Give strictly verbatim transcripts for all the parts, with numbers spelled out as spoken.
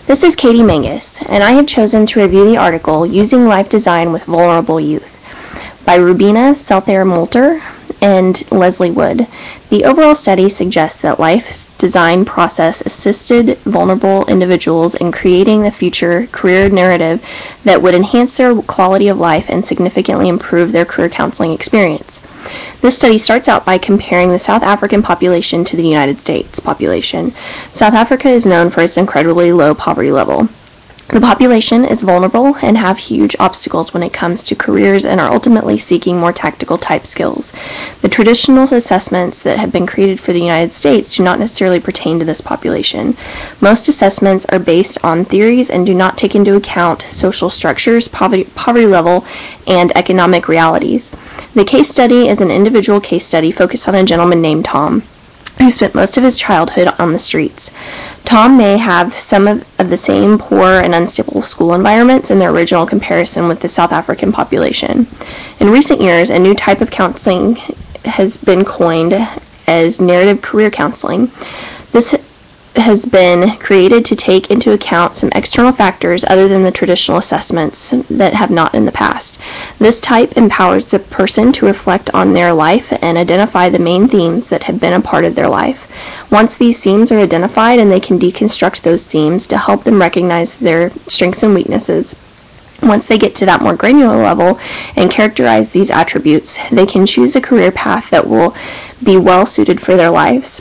This is Katie Mangus, and I have chosen to review the article Using Life Design with Vulnerable Youth by Rubina Salthair-Molter and Leslie Wood. The overall study suggests that life's design process assisted vulnerable individuals in creating the future career narrative that would enhance their quality of life and significantly improve their career counseling experience. This study starts out by comparing the South African population to the United States population. South Africa is known for its incredibly low poverty level. The population is vulnerable and have huge obstacles when it comes to careers and are ultimately seeking more tactical type skills. The traditional assessments that have been created for the United States do not necessarily pertain to this population. Most assessments are based on theories and do not take into account social structures, poverty, poverty level, and economic realities. The case study is an individual case study focused on a gentleman named Tom, who spent most of his childhood on the streets. Tom may have some of, of the same poor and unstable school environments in their original comparison with the South African population. In recent years, a new type of counseling has been coined as narrative career counseling. This has been created to take into account some external factors other than the traditional assessments that have not in the past. This type empowers the person to reflect on their life and identify the main themes that have been a part of their life. Once these themes are identified, and they can deconstruct those themes to help them recognize their strengths and weaknesses. Once they get to that more granular level and characterize these attributes, they can choose a career path that will be well suited for their lives.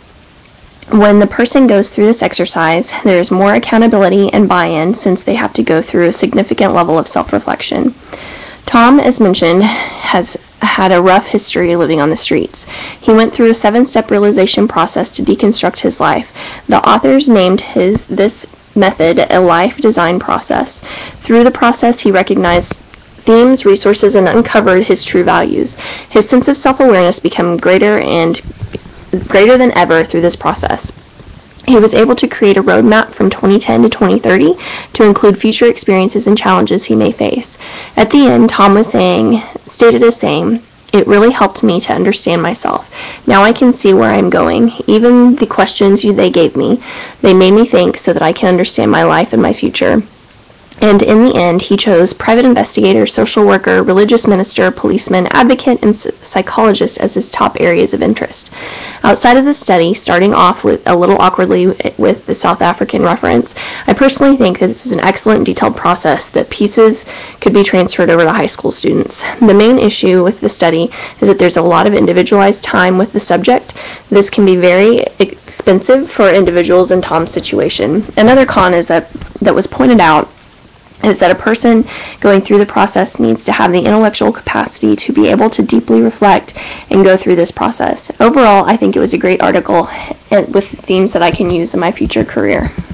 When the person goes through this exercise, there is more accountability and buy-in since they have to go through a significant level of self-reflection. Tom, as mentioned, has had a rough history living on the streets. He went through a seven-step realization process to deconstruct his life. The authors named his this method a life design process. Through the process, he recognized themes, resources, and uncovered his true values. His sense of self-awareness became greater and greater than ever through this process. He was able to create a roadmap from twenty ten to twenty thirty to include future experiences and challenges he may face. At the end, Tom was saying, stated as saying, "It really helped me to understand myself. Now I can see where I'm going. Even the questions you, they gave me, they made me think so that I can understand my life and my future." And in the end, he chose private investigator, social worker, religious minister, policeman, advocate, and psychologist as his top areas of interest. Outside of the study, starting off with a little awkwardly with the South African reference, I personally think that this is an excellent detailed process that pieces could be transferred over to high school students. The main issue with the study is that there's a lot of individualized time with the subject. This can be very expensive for individuals in Tom's situation. Another con is that that was pointed out is that a person going through the process needs to have the intellectual capacity to be able to deeply reflect and go through this process. Overall, I think it was a great article with themes that I can use in my future career.